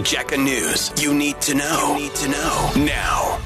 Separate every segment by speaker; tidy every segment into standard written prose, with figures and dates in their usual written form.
Speaker 1: Checker News. You need to know. Now.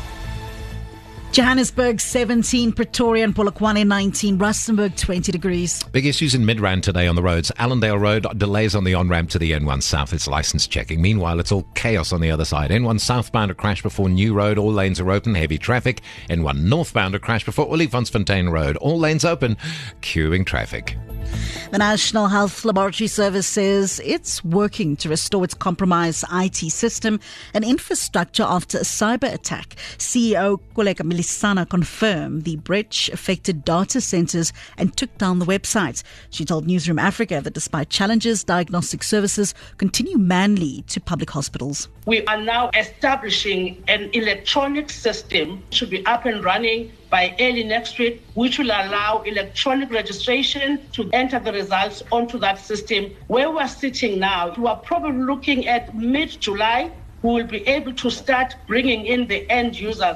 Speaker 2: Johannesburg 17, Pretoria and Polokwane 19, Rustenburg 20 degrees.
Speaker 3: Big issues in Midrand today on the roads. Allendale Road, delays on the on-ramp to the N1 South. It's licence checking. Meanwhile, it's all chaos on the other side. N1 southbound, a crash before New Road. All lanes are open. Heavy traffic. N1 northbound, a crash before Olifantsfontein Road. All lanes open. Queuing traffic.
Speaker 2: The National Health Laboratory Service says it's working to restore its compromised IT system and infrastructure after a cyber attack. CEO Koleka Milisana confirmed the breach affected data centers and took down the website. She told Newsroom Africa that despite challenges, diagnostic services continue manually to public hospitals.
Speaker 4: We are now establishing an electronic system to be up and running by early next week, which will allow electronic registration to enter the results onto that system. Where we're sitting now, we are probably looking at mid-July, we will be able to start bringing in the end users.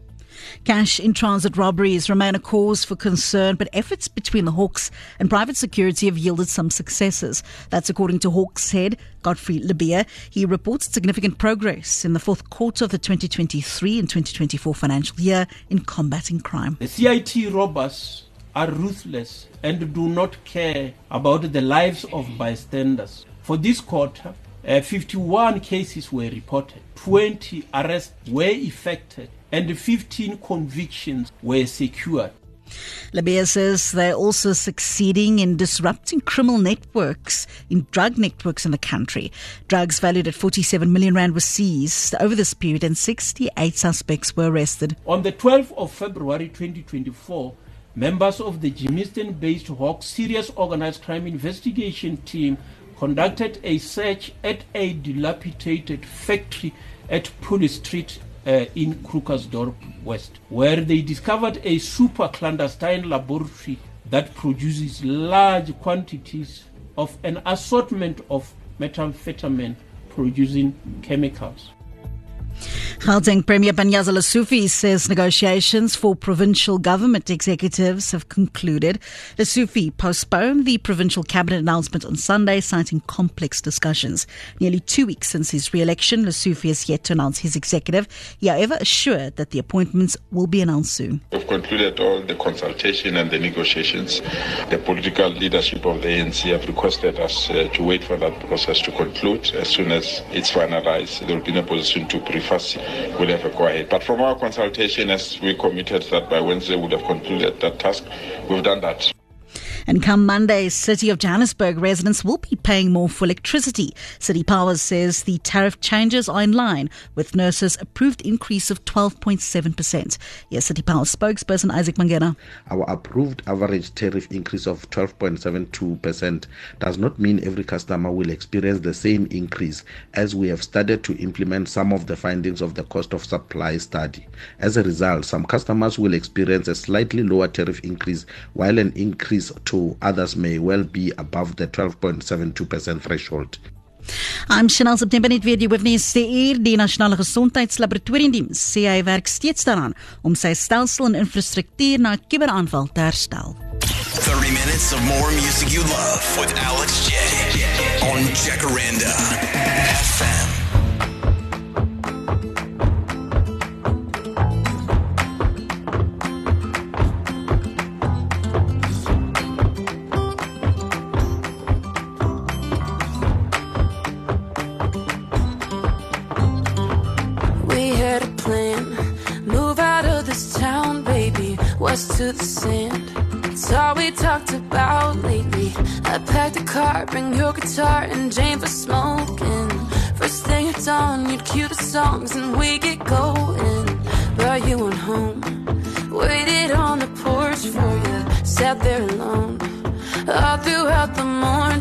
Speaker 2: Cash in transit robberies remain a cause for concern, but efforts between the Hawks and private security have yielded some successes. That's according to Hawks head Godfrey Lebeya. He reports significant progress in the fourth quarter of the 2023 and 2024 financial year in combating crime.
Speaker 5: The CIT robbers are ruthless and do not care about the lives of bystanders. For this quarter, 51 cases were reported, 20 arrests were effected, and 15 convictions were secured.
Speaker 2: Lebeya says they're also succeeding in disrupting criminal networks, in drug networks in the country. Drugs valued at 47 million rand were seized over this period and 68 suspects were arrested.
Speaker 5: On the 12th of February 2024, members of the Germiston-based Hawks Serious Organized Crime Investigation Team conducted a search at a dilapidated factory at Police Street in Krugersdorp West, where they discovered a super clandestine laboratory that produces large quantities of an assortment of methamphetamine producing chemicals.
Speaker 2: Gauteng Premier Panyaza Lesufi says negotiations for provincial government executives have concluded. Lesufi postponed the provincial cabinet announcement on Sunday, citing complex discussions. Nearly 2 weeks since his re-election, Lesufi has yet to announce his executive. He, however, assured that the appointments will be announced soon.
Speaker 6: We've concluded all the consultation and the negotiations. The political leadership of the ANC have requested us to wait for that process to conclude. As soon as it's finalized, they will be in a position to preface. We'll have a go ahead. But from our consultation, as we committed that by Wednesday we would have concluded that task, we've done that.
Speaker 2: And come Monday, City of Johannesburg residents will be paying more for electricity. City Power says the tariff changes are in line with NERSA's approved increase of 12.7%. Yes, City Power spokesperson Isaac Mangena.
Speaker 7: Our approved average tariff increase of 12.72% does not mean every customer will experience the same increase, as we have started to implement some of the findings of the cost of supply study. As a result, some customers will experience a slightly lower tariff increase, while an increase to others may well be above the 12.72% threshold.
Speaker 2: I'm Chanel September net weer die hoofnuus sê die Nasionale Gesondheidslaboratoriumdiens sê hy werk steeds daaraan om sy stelsel en infrastruktuur na 'n kuberaanval te herstel.
Speaker 1: 30 minutes of more music you love with Alex J on Jacaranda FM.
Speaker 8: West to the sand, it's all we talked about lately. I packed a car, bring your guitar and Jane for smoking. First thing at dawn, you'd cue the songs and we get going. But you went home, waited on the porch for you, sat there alone all throughout the morning.